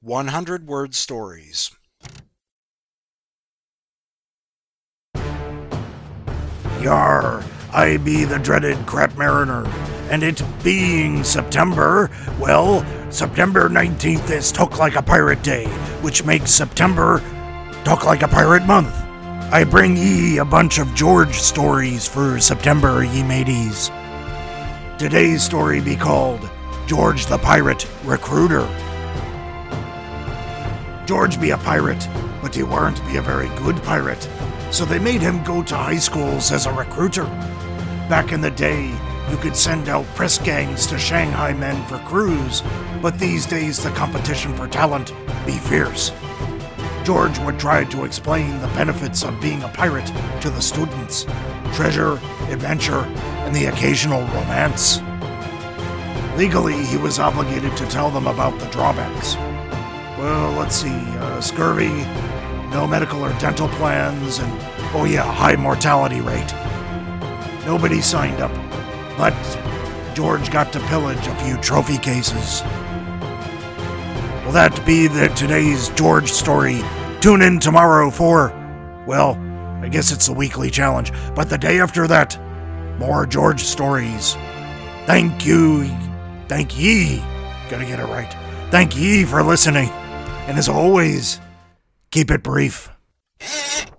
100-word stories. Yar, I be the dreaded Crap Mariner, and it being September, well, September 19th is Talk Like a Pirate Day, which makes September Talk Like a Pirate Month. I bring ye a bunch of George stories for September, ye mateys. Today's story be called George the Pirate Recruiter. George be a pirate, but he weren't be a very good pirate, so they made him go to high schools as a recruiter. Back in the day, you could send out press gangs to Shanghai men for crews, but these days the competition for talent be fierce. George would try to explain the benefits of being a pirate to the students: treasure, adventure, and the occasional romance. Legally, he was obligated to tell them about the drawbacks. Well, let's see, scurvy, no medical or dental plans, and, high mortality rate. Nobody signed up, but George got to pillage a few trophy cases. Will that be today's George story? Tune in tomorrow for, I guess it's the weekly challenge, but the day after that, more George stories. Thank ye, gotta get it right. Thank ye for listening, and as always, keep it brief.